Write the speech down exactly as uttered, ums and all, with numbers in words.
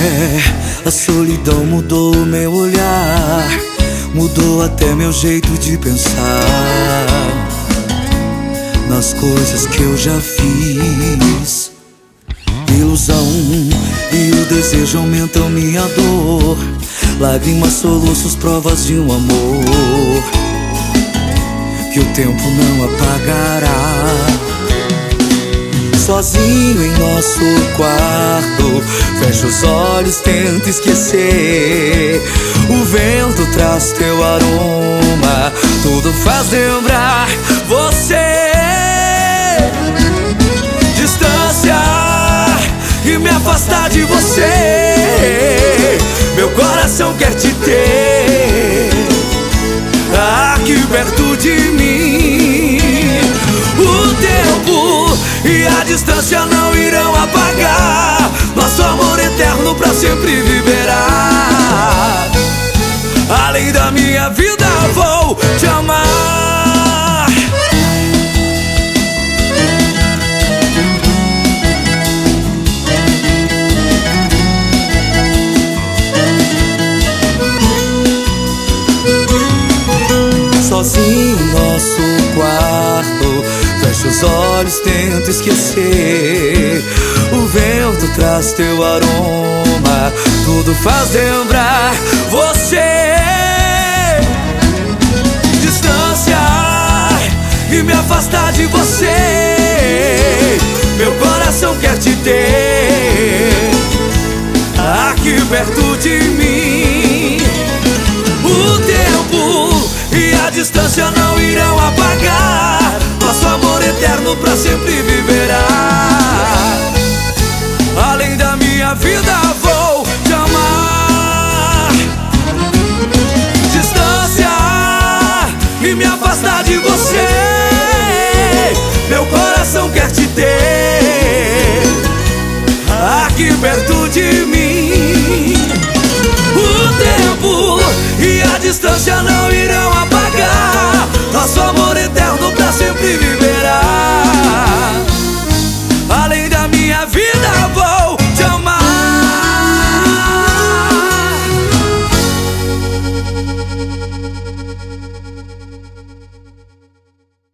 A solidão mudou o meu olhar, mudou até meu jeito de pensar nas coisas que eu já fiz. Ilusão e o desejo aumentam minha dor, lágrimas, soluços, provas de um amor que o tempo não apagará. Sozinho em nosso quarto, fecho os olhos, tento esquecer. O vento traz teu aroma, tudo faz lembrar você. Distância e me afastar de você, meu coração quer te ter aqui perto de mim. O tempo e a distância não irão apagar nosso amor eterno pra sempre viverá. Além da minha vida vou te amar. Sozinho em nosso quarto, fecho os olhos, tento esquecer. O vento traz teu aroma, tudo faz lembrar você. Distância e me afastar de você, meu coração quer te ter aqui perto de mim. O tempo e a distância não irão apagar nosso amor eterno pra sempre viverá. Além da minha vida vou te amar. Distância e me afastar de você, meu coração quer te ter aqui perto de mim. O tempo e a distância não irão apagar nosso amor eterno pra sempre viverá. Além da minha vida